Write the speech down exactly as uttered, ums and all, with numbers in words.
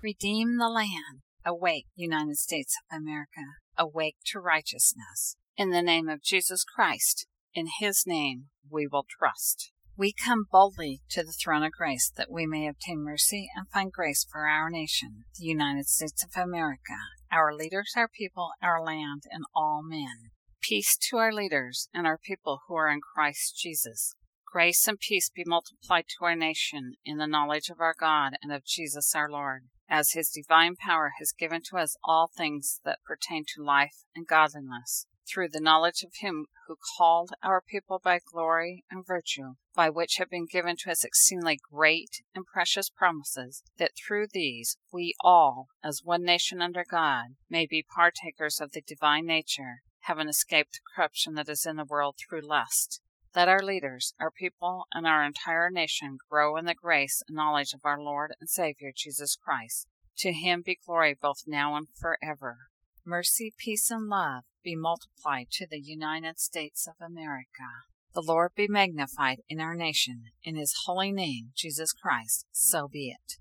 redeem the land. Awake, United States of America. Awake to righteousness. In the name of Jesus Christ, in His name we will trust. We come boldly to the throne of grace that we may obtain mercy and find grace for our nation, the United States of America, our leaders, our people, our land, and all men. Peace to our leaders and our people who are in Christ Jesus. Grace and peace be multiplied to our nation in the knowledge of our God and of Jesus our Lord, as His divine power has given to us all things that pertain to life and godliness, through the knowledge of Him who called our people by glory and virtue, by which have been given to us exceedingly great and precious promises, that through these we all, as one nation under God, may be partakers of the divine nature, having escaped the corruption that is in the world through lust. Let our leaders, our people, and our entire nation grow in the grace and knowledge of our Lord and Savior Jesus Christ. To Him be glory both now and forever. Mercy, peace, and love be multiplied to the United States of America. The Lord be magnified in our nation. In His holy name, Jesus Christ, so be it.